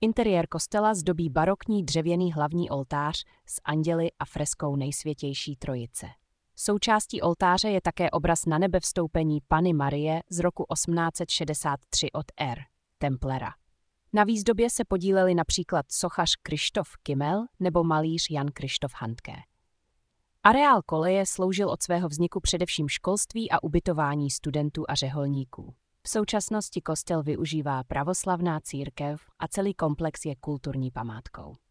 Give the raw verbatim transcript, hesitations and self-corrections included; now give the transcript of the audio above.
Interiér kostela zdobí barokní dřevěný hlavní oltář s anděli a freskou Nejsvětější Trojice. Součástí oltáře je také obraz Nanebevstoupení Panny Marie z roku osmnáct set šedesát tři od R. Templera. Na výzdobě se podíleli například sochař Krištof Kimmel nebo malíř Jan Krištof Handke. Areál koleje sloužil od svého vzniku především školství a ubytování studentů a řeholníků. V současnosti kostel využívá pravoslavná církev a celý komplex je kulturní památkou.